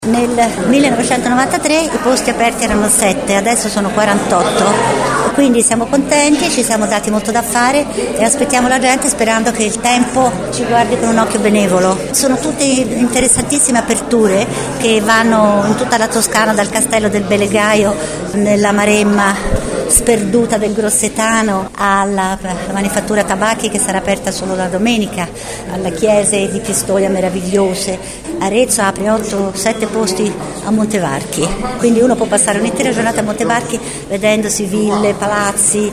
Nel 1993 i posti aperti erano 7, adesso sono 48, quindi siamo contenti, ci siamo dati molto da fare e aspettiamo la gente sperando che il tempo ci guardi con un occhio benevolo. Sono tutte interessantissime aperture che vanno in tutta la Toscana, dal Castello del Belegaio, nella Maremma sperduta del Grossetano, alla manifattura tabacchi che sarà aperta solo la domenica, alle chiese di Pistoia meravigliose. Arezzo apre 8-7 posti a Montevarchi, quindi uno può passare un'intera giornata a Montevarchi vedendosi ville, palazzi.